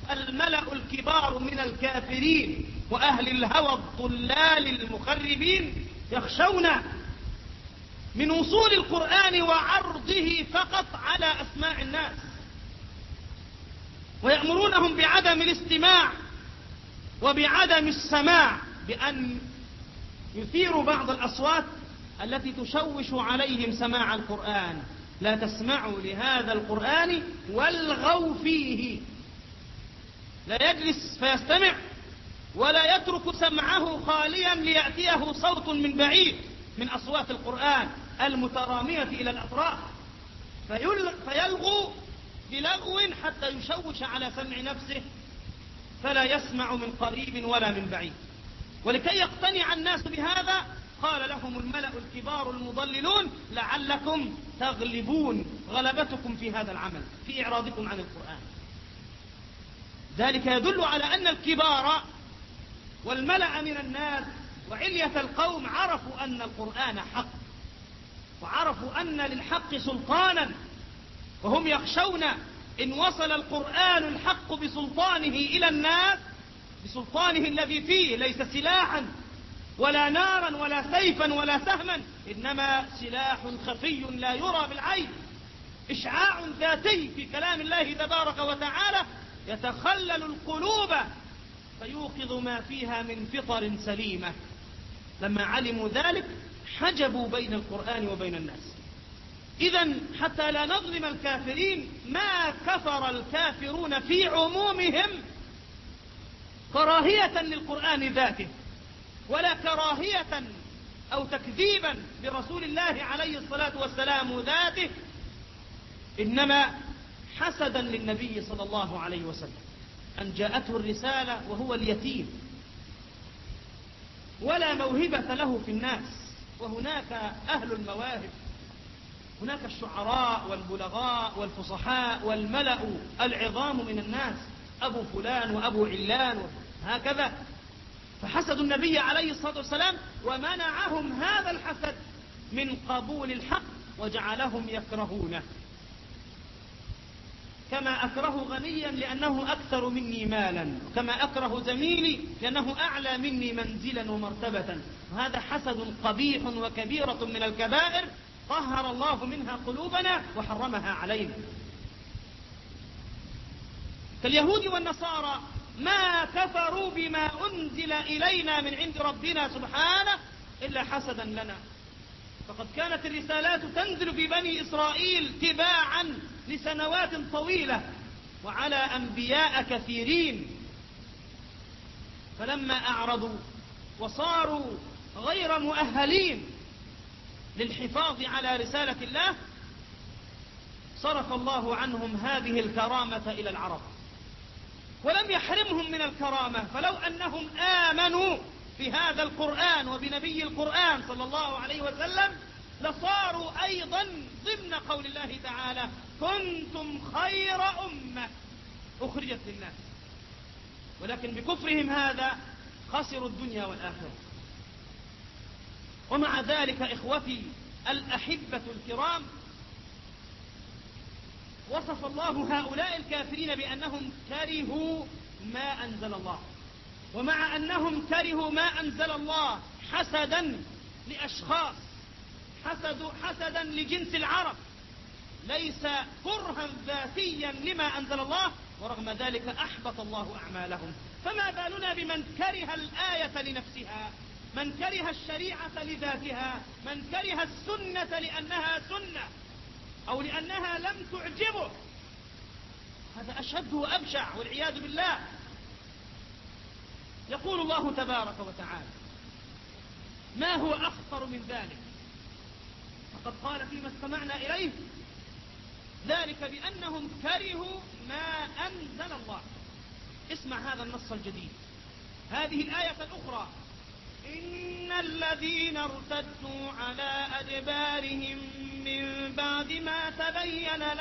الملأ الكبار من الكافرين وأهل الهوى الضلال المخربين يخشون من وصول القرآن وعرضه فقط على أسماع الناس، ويأمرونهم بعدم الاستماع وبعدم السماع، بأن يثيروا بعض الأصوات التي تشوش عليهم سماع القرآن. لا تسمعوا لهذا القرآن والغوا فيه. لا يجلس فيستمع ولا يترك سمعه خاليا ليأتيه صوت من بعيد من أصوات القرآن المترامية إلى الأطراف فيلغو بلغو حتى يشوش على سمع نفسه فلا يسمع من قريب ولا من بعيد. ولكي يقتنع الناس بهذا قال لهم الملأ الكبار المضللون لعلكم تغلبون، غلبتكم في هذا العمل في إعراضكم عن القرآن. ذلك يدل على أن الكبار والملأ من الناس وعلية القوم عرفوا أن القرآن حق، وعرفوا أن للحق سلطانا، وهم يخشون إن وصل القرآن الحق بسلطانه إلى الناس، بسلطانه الذي فيه ليس سلاحا ولا نارا ولا سيفا ولا سهما، إنما سلاح خفي لا يرى بالعين، إشعاع ذاتي في كلام الله تبارك وتعالى يتخلل القلوب فيوقظ ما فيها من فطر سليمة. لما علموا ذلك حجبوا بين القرآن وبين الناس. إذن حتى لا نظلم الكافرين، ما كفر الكافرون في عمومهم كراهية للقرآن ذاته، ولا كراهية أو تكذيبا برسول الله عليه الصلاة والسلام ذاته، إنما حسدا للنبي صلى الله عليه وسلم أن جاءته الرسالة وهو اليتيم ولا موهبة له في الناس، وهناك أهل المواهب، هناك الشعراء والبلغاء والفصحاء والملأ العظام من الناس، أبو فلان وأبو علان هكذا. فحسدوا النبي عليه الصلاة والسلام ومنعهم هذا الحسد من قبول الحق وجعلهم يكرهونه، كما أكره غنيا لأنه أكثر مني مالا، وكما أكره زميلي لأنه أعلى مني منزلا ومرتبة. وهذا حسد قبيح وكبيرة من الكبائر طهر الله منها قلوبنا وحرمها علينا. كاليهود والنصارى ما كفروا بما أنزل إلينا من عند ربنا سبحانه إلا حسدا لنا، فقد كانت الرسالات تنزل في بني إسرائيل تباعا لسنوات طويلة وعلى أنبياء كثيرين، فلما أعرضوا وصاروا غير مؤهلين للحفاظ على رسالة الله صرف الله عنهم هذه الكرامة إلى العرب، ولم يحرمهم من الكرامة. فلو أنهم آمنوا في هذا القرآن وبنبي القرآن صلى الله عليه وسلم لصاروا أيضا ضمن قول الله تعالى كنتم خير أمة أخرجت للناس، ولكن بكفرهم هذا خسروا الدنيا والآخرة. ومع ذلك إخوتي الأحبة الكرام، وصف الله هؤلاء الكافرين بأنهم كرهوا ما أنزل الله، ومع أنهم كرهوا ما أنزل الله حسدا لأشخاص، حسدا لجنس العرب، ليس كرها ذاتيا لما أنزل الله، ورغم ذلك أحبط الله أعمالهم. فما بالنا بمن كره الآية لنفسها، من كره الشريعة لذاتها، من كره السنة لأنها سنة أو لأنها لم تعجبه، هذا أشد وأبشع والعياذ بالله. يقول الله تبارك وتعالى ما هو أخطر من ذلك، فقد قال فيما استمعنا إليه ذلك بأنهم كرهوا ما أنزل الله. اسمع هذا النص الجديد، هذه الآية الأخرى إن الذين ارتدوا على أدبارهم من بعد ما تبين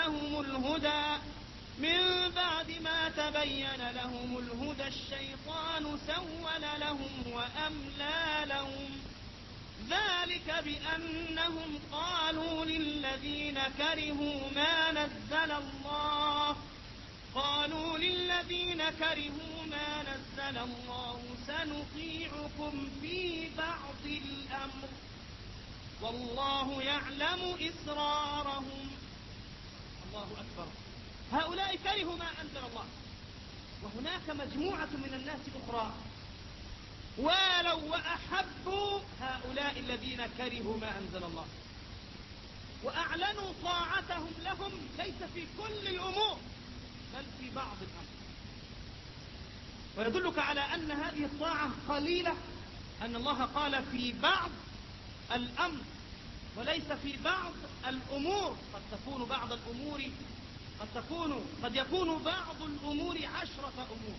لهم الهدى الشيطان سول لهم وأملى لهم، ذلك بأنهم قالوا للذين كرهوا ما نزل الذين كرهوا ما نزل الله سنطيعكم في بعض الأمر والله يعلم إسرارهم. الله أكبر. هؤلاء كرهوا ما أنزل الله، وهناك مجموعة من الناس أخرى ولو وأحبوا هؤلاء الذين كرهوا ما أنزل الله وأعلنوا طاعتهم لهم، ليس في كل الأمور بل في بعض الأمر. ويدلك على أن هذه الطاعة قليلة أن الله قال في بعض الأمر وليس في بعض الأمور. قد يكون بعض الأمور 10 أمور،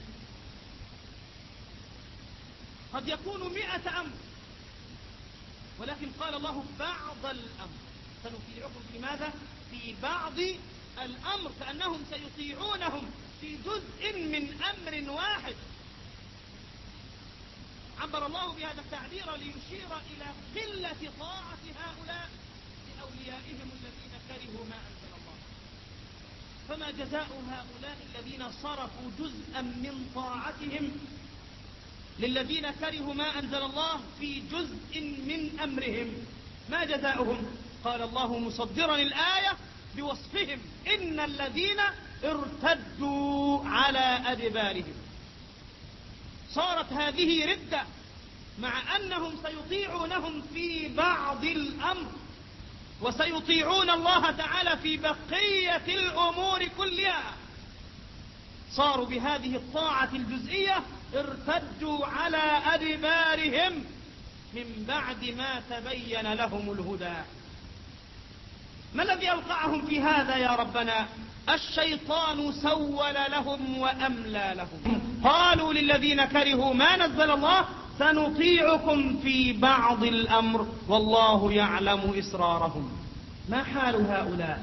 قد يكون 100 أمر، ولكن قال الله بعض الأمر. سنطيعكم في ماذا؟ في بعض الأمر، كأنهم سيطيعونهم في جزء من أمر واحد. عبر الله بهذا التعبير ليشير إلى قلة طاعة هؤلاء لأوليائهم الذين كرهوا ما أنزل الله. فما جزاء هؤلاء الذين صرفوا جزءا من طاعتهم للذين كرهوا ما أنزل الله في جزء من أمرهم؟ ما جزاؤهم؟ قال الله مصدرا الآية بوصفهم: إن الذين ارتدوا على أدبارهم. صارت هذه ردة مع أنهم سيطيعونهم في بعض الأمر وسيطيعون الله تعالى في بقية الأمور كلها. صاروا بهذه الطاعة الجزئية ارتدوا على أدبارهم من بعد ما تبين لهم الهدى. ما الذي أوقعهم في هذا يا ربنا؟ الشيطان سول لهم وأملى لهم. قالوا للذين كرهوا ما نزل الله سنطيعكم في بعض الأمر والله يعلم إسرارهم. ما حال هؤلاء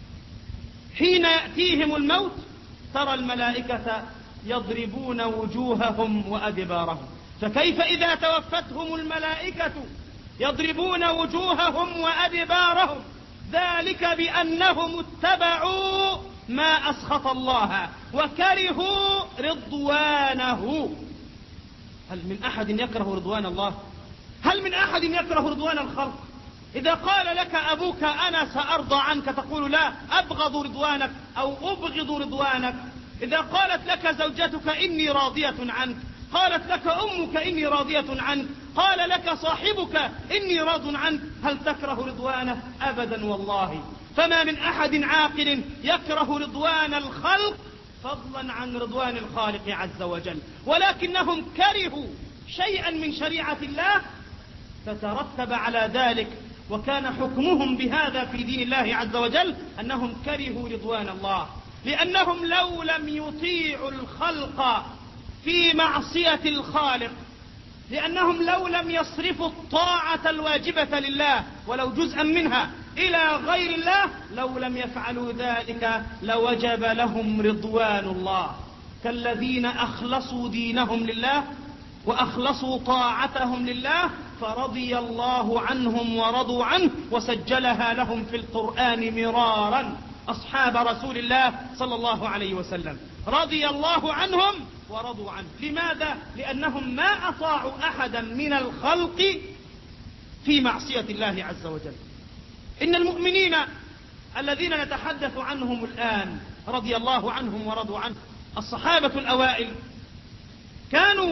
حين يأتيهم الموت؟ ترى الملائكة يضربون وجوههم وأدبارهم. فكيف إذا توفتهم الملائكة يضربون وجوههم وأدبارهم؟ ذلك بأنهم اتبعوا ما أسخط الله وكرهوا رضوانه. هل من أحد يكره رضوان الله؟ هل من أحد يكره رضوان الخلق؟ إذا قال لك أبوك أنا سأرضى عنك تقول لا، أبغض رضوانك أو أبغض رضوانك. إذا قالت لك زوجتك إني راضية عنك، قالت لك أمك إني راضية عنك، قال لك صاحبك إني راض عنك، هل تكره رضوانه؟ أبدا والله. فما من أحد عاقل يكره رضوان الخلق فضلا عن رضوان الخالق عز وجل، ولكنهم كرهوا شيئا من شريعة الله فترتب على ذلك، وكان حكمهم بهذا في دين الله عز وجل أنهم كرهوا رضوان الله، لأنهم لو لم يطيعوا الخلق في معصية الخالق، لأنهم لو لم يصرفوا الطاعة الواجبة لله ولو جزءا منها إلى غير الله، لو لم يفعلوا ذلك لوجب لهم رضوان الله، كالذين أخلصوا دينهم لله وأخلصوا طاعتهم لله فرضي الله عنهم ورضوا عنه، وسجلها لهم في القرآن مرارا أصحاب رسول الله صلى الله عليه وسلم. رضي الله عنهم ورضوا عنه. لماذا؟ لأنهم ما أطاعوا أحدا من الخلق في معصية الله عز وجل. إن المؤمنين الذين نتحدث عنهم الآن رضي الله عنهم ورضوا عنه، الصحابة الأوائل، كانوا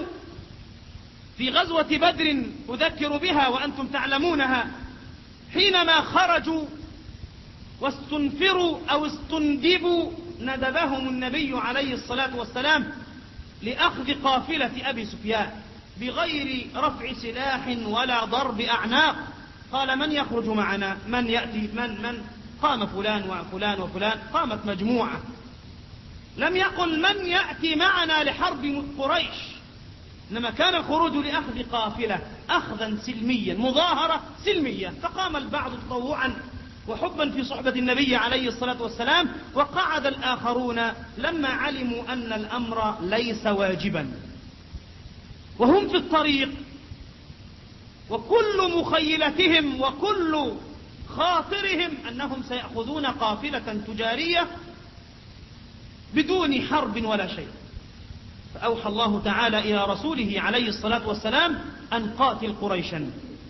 في غزوة بدر أذكر بها وأنتم تعلمونها، حينما خرجوا واستنفروا أو استندبوا ندبهم النبي عليه الصلاة والسلام لأخذ قافلة أبي سفيان بغير رفع سلاح ولا ضرب أعناق. قال: من يخرج معنا؟ من يأتي؟ من قام فلان وفلان وفلان، قامت مجموعة. لم يقل من يأتي معنا لحرب قريش، إنما كان الخروج لأخذ قافلة أخذا سلميا، مظاهرة سلمية. فقام البعض تطوعا وحبا في صحبة النبي عليه الصلاة والسلام، وقعد الآخرون لما علموا أن الأمر ليس واجبا، وهم في الطريق وكل مخيلتهم وكل خاطرهم أنهم سيأخذون قافلة تجارية بدون حرب ولا شيء. فأوحى الله تعالى إلى رسوله عليه الصلاة والسلام أن قاتل قريشا.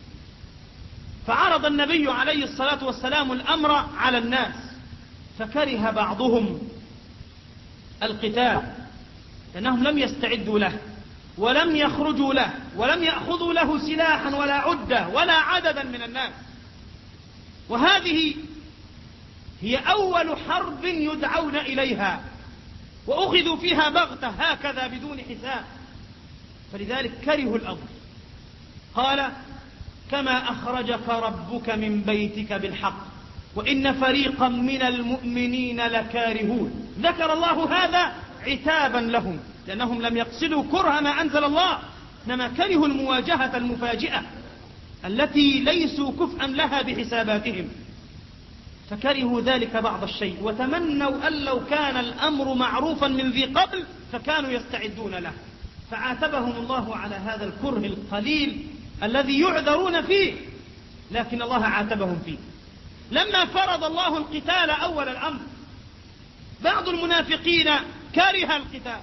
فعرض النبي عليه الصلاة والسلام الأمر على الناس، فكره بعضهم القتال لأنهم لم يستعدوا له ولم يخرجوا له ولم يأخذوا له سلاحا ولا عدة ولا عددا من الناس. وهذه هي أول حرب يدعون إليها، وأخذوا فيها بغتة هكذا بدون حساب، فلذلك كرهوا الأمر. قال: كما أخرجك ربك من بيتك بالحق وإن فريقا من المؤمنين لكارهون. ذكر الله هذا عتابا لهم لأنهم لم يقصدوا كره ما أنزل الله، إنما كرهوا المواجهة المفاجئة التي ليسوا كفءا لها بحساباتهم، فكرهوا ذلك بعض الشيء وتمنوا أن لو كان الأمر معروفا من ذي قبل فكانوا يستعدون له، فعاتبهم الله على هذا الكره القليل الذي يعذرون فيه، لكن الله عاتبهم فيه. لما فرض الله القتال أول الأمر، بعض المنافقين كره القتال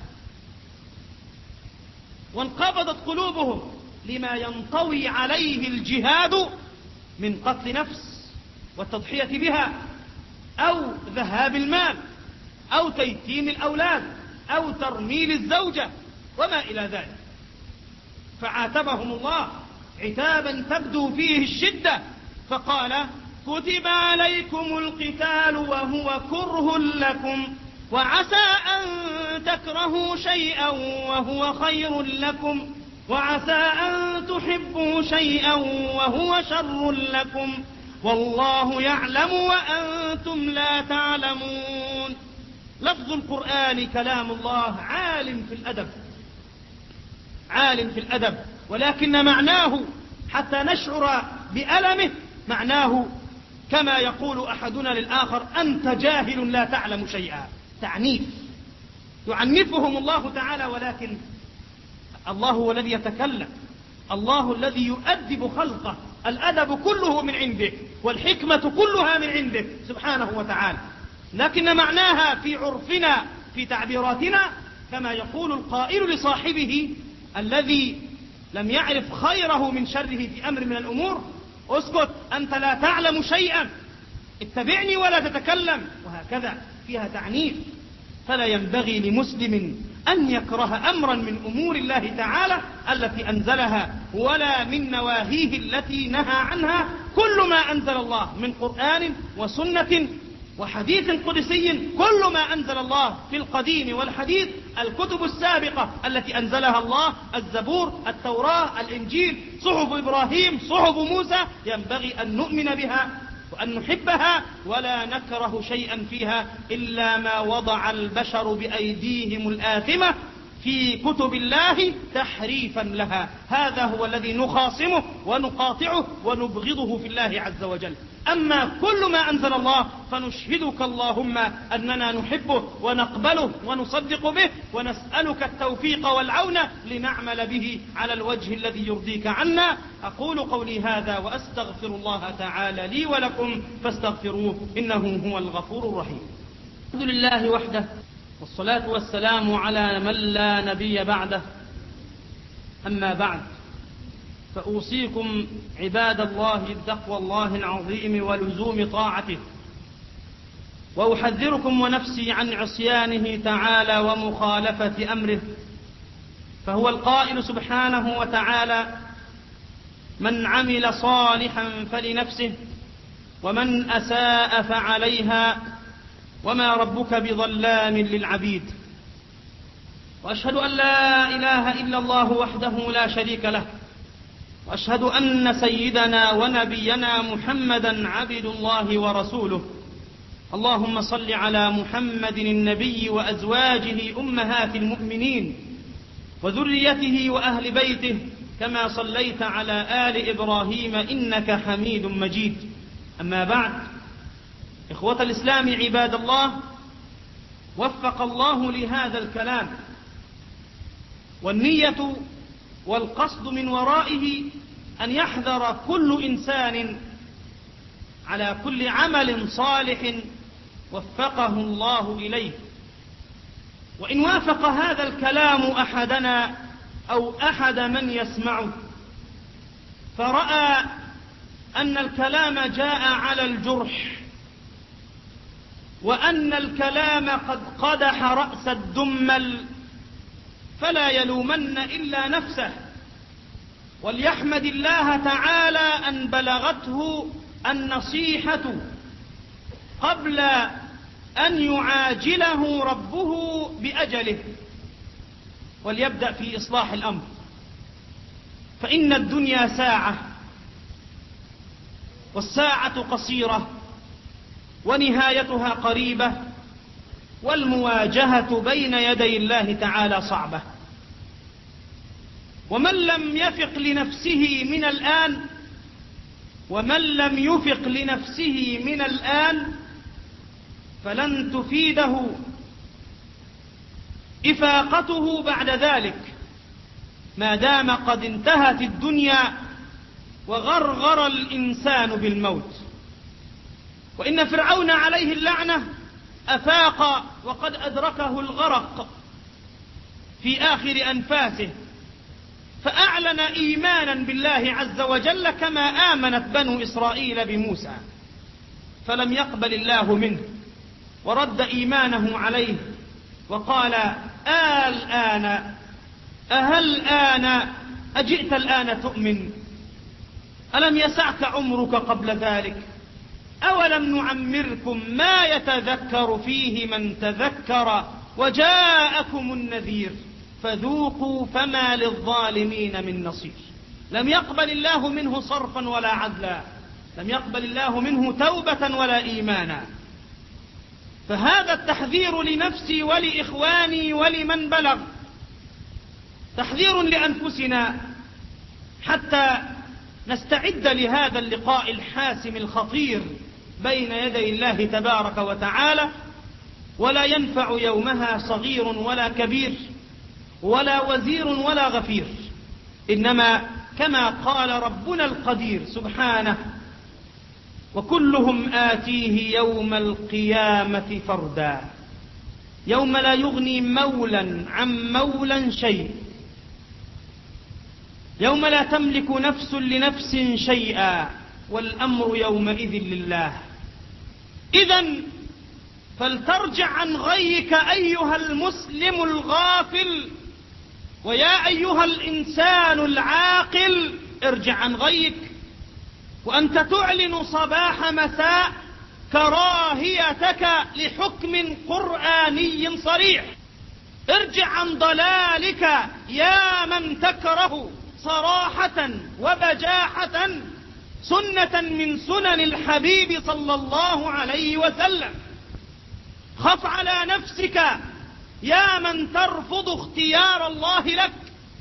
وانقبضت قلوبهم لما ينطوي عليه الجهاد من قتل نفس والتضحية بها، أو ذهاب المال، أو تيتيم الأولاد، أو ترميل الزوجة وما إلى ذلك، فعاتبهم الله عتابا تبدو فيه الشدة، فقال: كتب عليكم القتال وهو كره لكم وعسى أن تكرهوا شيئا وهو خير لكم وعسى أن تحبوا شيئا وهو شر لكم والله يعلم وأنتم لا تعلمون. لفظ القرآن كلام الله عالم في الأدب، ولكن معناه حتى نشعر بألمه معناه كما يقول أحدنا للآخر: أنت جاهل لا تعلم شيئا. تعنيف يعنفهم الله تعالى، ولكن الله هو الذي يتكلم، الله الذي يؤدب خلقه، الأدب كله من عنده والحكمة كلها من عنده سبحانه وتعالى، لكن معناها في عرفنا في تعبيراتنا كما يقول القائل لصاحبه الذي لم يعرف خيره من شره في أمر من الأمور: اسكت أنت لا تعلم شيئا، اتبعني ولا تتكلم، وهكذا فيها تعنيف. فلا ينبغي لمسلم أن يكره أمرا من أمور الله تعالى التي أنزلها ولا من نواهيه التي نهى عنها. كل ما أنزل الله من قرآن وسنة وحديث قدسي، كل ما أنزل الله في القديم والحديث، الكتب السابقة التي أنزلها الله، الزبور، التوراة، الإنجيل، صحف إبراهيم، صحف موسى، ينبغي أن نؤمن بها وأن نحبها ولا نكره شيئا فيها إلا ما وضع البشر بأيديهم الآثمة في كتب الله تحريفا لها. هذا هو الذي نخاصمه ونقاطعه ونبغضه في الله عز وجل. أما كل ما أنزل الله فنشهدك اللهم أننا نحبه ونقبله ونصدق به، ونسألك التوفيق والعون لنعمل به على الوجه الذي يرضيك عنا. أقول قولي هذا وأستغفر الله تعالى لي ولكم فاستغفروه إنه هو الغفور الرحيم. الحمد لله وحده، والصلاة والسلام على من لا نبي بعده. أما بعد، فأوصيكم عباد الله بتقوى الله العظيم ولزوم طاعته، وأحذركم ونفسي عن عصيانه تعالى ومخالفة أمره، فهو القائل سبحانه وتعالى: من عمل صالحا فلنفسه ومن أساء فعليها وما ربك بظلام للعبيد. وأشهد أن لا إله إلا الله وحده لا شريك له، وأشهد أن سيدنا ونبينا محمدا عبد الله ورسوله. اللهم صل على محمد النبي وأزواجه أمهات المؤمنين وذريته وأهل بيته كما صليت على آل إبراهيم إنك حميد مجيد. أما بعد، إخوة الإسلام عباد الله، وفق الله لهذا الكلام، والنية والقصد من ورائه أن يحذر كل إنسان على كل عمل صالح وفقه الله إليه، وإن وافق هذا الكلام أحدنا أو أحد من يسمعه فرأى أن الكلام جاء على الجرح، وأن الكلام قد قدح رأس الدمل، فلا يلومن إلا نفسه، وليحمد الله تعالى أن بلغته النصيحة قبل أن يعاجله ربه بأجله، وليبدأ في إصلاح الأمر، فإن الدنيا ساعة، والساعة قصيرة، ونهايتها قريبة، والمواجهة بين يدي الله تعالى صعبة. ومن لم يفق لنفسه من الآن فلن تفيده إفاقته بعد ذلك، ما دام قد انتهت الدنيا وغرغر الإنسان بالموت. وإن فرعون عليه اللعنة أفاق وقد أدركه الغرق في آخر أنفاسه، فأعلن إيمانا بالله عز وجل كما آمنت بنو إسرائيل بموسى، فلم يقبل الله منه ورد إيمانه عليه وقال: أجئت الآن تؤمن؟ ألم يسعك عمرك قبل ذلك؟ أولم نعمركم ما يتذكر فيه من تذكر وجاءكم النذير فذوقوا فما للظالمين من نصير. لم يقبل الله منه صرفا ولا عدلا، لم يقبل الله منه توبة ولا إيمانا. فهذا التحذير لنفسي ولإخواني ولمن بلغ، تحذير لأنفسنا حتى نستعد لهذا اللقاء الحاسم الخطير بين يدي الله تبارك وتعالى، ولا ينفع يومها صغير ولا كبير ولا وزير ولا غفير، إنما كما قال ربنا القدير سبحانه: وكلهم آتيه يوم القيامة فردا، يوم لا يغني مولا عن مولا شيء، يوم لا تملك نفس لنفس شيئا، والأمر يومئذ لله. إذن فلترجع عن غيك أيها المسلم الغافل، ويا أيها الإنسان العاقل ارجع عن غيك، وأنت تعلن صباح مساء كراهيتك لحكم قرآني صريح. ارجع عن ضلالك يا من تكره صراحة وبجاحة سنة من سنن الحبيب صلى الله عليه وسلم. خف على نفسك يا من ترفض اختيار الله لك،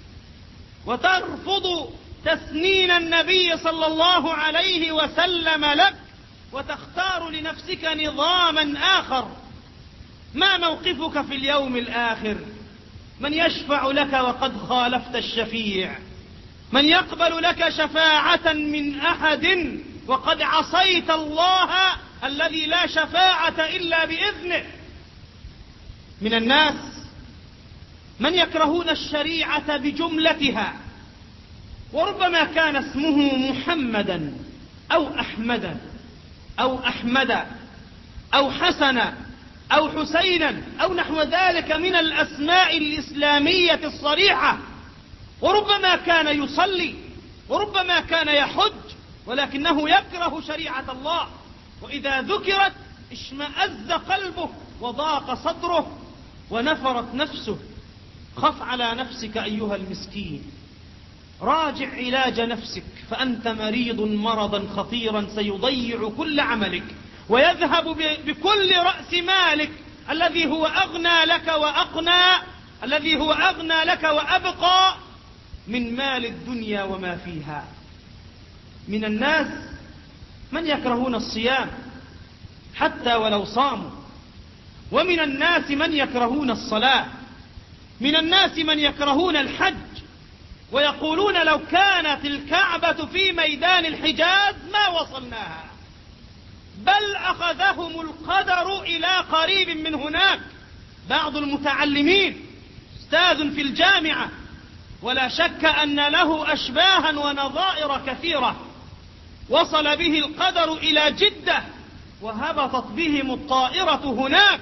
وترفض تسنين النبي صلى الله عليه وسلم لك، وتختار لنفسك نظاما آخر. ما موقفك في اليوم الآخر؟ من يشفع لك وقد خالفت الشفيع؟ من يقبل لك شفاعة من أحد وقد عصيت الله الذي لا شفاعة إلا بإذنه؟ من الناس من يكرهون الشريعة بجملتها، وربما كان اسمه محمدا أو أحمدا أو أحمدا أو حسنا أو حسينا أو نحو ذلك من الأسماء الإسلامية الصريحة، وربما كان يصلي وربما كان يحج، ولكنه يكره شريعة الله، وإذا ذكرت اشمأز قلبه وضاق صدره ونفرت نفسه. خف على نفسك أيها المسكين، راجع علاج نفسك، فأنت مريض مرضا خطيرا سيضيع كل عملك ويذهب بكل رأس مالك الذي هو أغنى لك وأقنى، الذي هو أغنى لك وأبقى من مال الدنيا وما فيها. من الناس من يكرهون الصيام حتى ولو صاموا، ومن الناس من يكرهون الصلاة، من الناس من يكرهون الحج، ويقولون لو كانت الكعبة في ميدان الحجاز ما وصلناها، بل أخذهم القدر إلى قريب من هناك، بعض المتعلمين أستاذ في الجامعة، ولا شك أن له أشباها ونظائر كثيرة، وصل به القدر إلى جدة وهبطت بهم الطائرة هناك،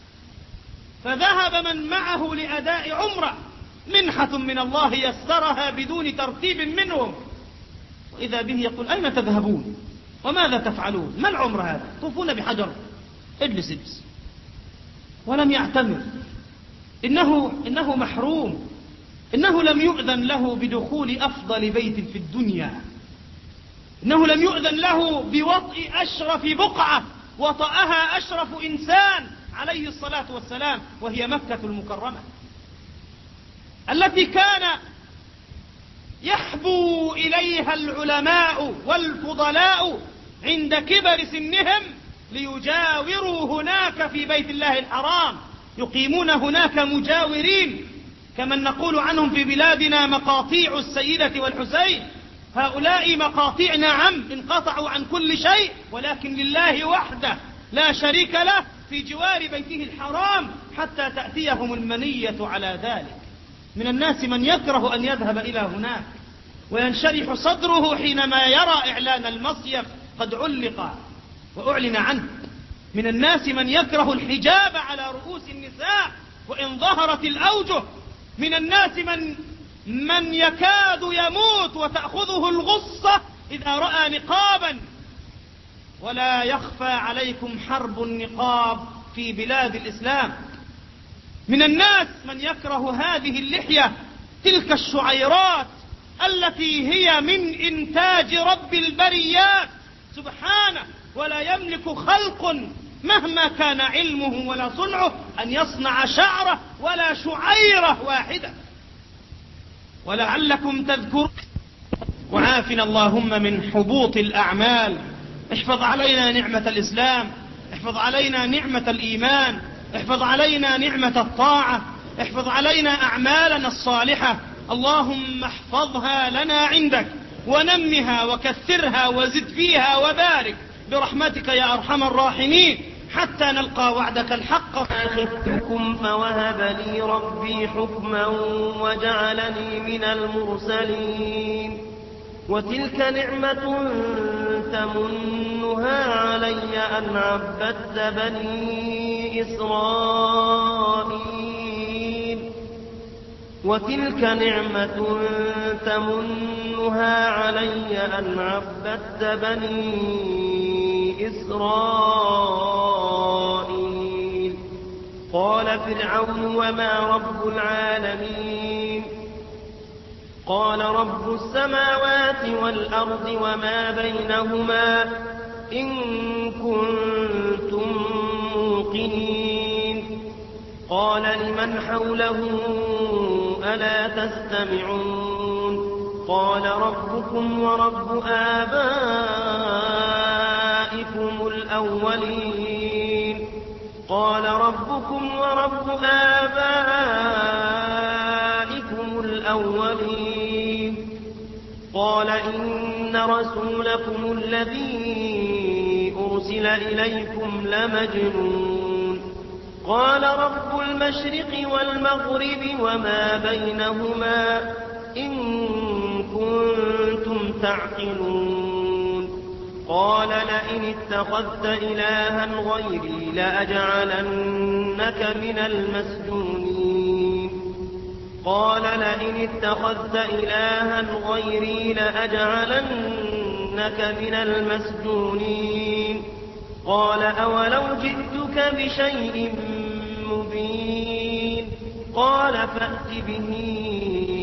فذهب من معه لأداء عمرة، منحة من الله يسرها بدون ترتيب منهم، وإذا به يقول: أين تذهبون وماذا تفعلون؟ ما العمر هذا؟ طوفون بحجر، اجلس، ولم يعتمر. إنه محروم، إنه لم يؤذن له بدخول أفضل بيت في الدنيا، إنه لم يؤذن له بوطئ أشرف بقعة وطأها أشرف إنسان عليه الصلاة والسلام، وهي مكة المكرمة التي كان يحبو إليها العلماء والفضلاء عند كبر سنهم ليجاوروا هناك في بيت الله الحرام، يقيمون هناك مجاورين، كمن نقول عنهم في بلادنا مقاطيع السيدة والحسين. هؤلاء مقاطيع نعم، انقطعوا عن كل شيء، ولكن لله وحده لا شريك له في جوار بيته الحرام حتى تأتيهم المنية على ذلك. من الناس من يكره أن يذهب إلى هناك وينشرح صدره حينما يرى إعلان المصيف قد علق وأعلن عنه. من الناس من يكره الحجاب على رؤوس النساء وإن ظهرت الأوجه. من الناس من يكاد يموت وتأخذه الغصة إذا رأى نقابا. ولا يخفى عليكم حرب النقاب في بلاد الإسلام. من الناس من يكره هذه اللحية، تلك الشعيرات التي هي من إنتاج رب البريات سبحانه، ولا يملك خلق مهما كان علمه ولا صنعه أن يصنع شعرة ولا شعيرة واحدة. ولعلكم تذكرون. وعافنا اللهم من حبوط الأعمال. احفظ علينا نعمة الإسلام، احفظ علينا نعمة الإيمان، احفظ علينا نعمة الطاعة، احفظ علينا أعمالنا الصالحة. اللهم احفظها لنا عندك ونمها وكثرها وزد فيها وبارك برحمتك يا أرحم الراحمين حتى نلقى وعدك الحق. خفتكم فوهب لي ربي حكما وجعلني من المرسلين. وتلك نعمة تمنها علي أن عبدت بني إسرائيل. وتلك نعمة تمنها علي أن عبدت بني إسرائيل. قال فرعون: وما رب العالمين؟ قال: رب السماوات والأرض وما بينهما إن كنتم موقنين. قال لمن حوله: ألا تستمعون؟ قال: ربكم ورب آبائكم الأولين. قال: ربكم ورب آبائكم الأولين. قال: إن رسولكم الذي أرسل إليكم لمجنون. قال: رب المشرق والمغرب وما بينهما إن كنتم تعقلون. قال: لئن اتخذت إلها غيري لأجعلنك من المسجونين. قال: لئن اتخذت إلها غيري لأجعلنك من المسجونين. قال: أولو جئتك بشيء مبين. قال: فأت به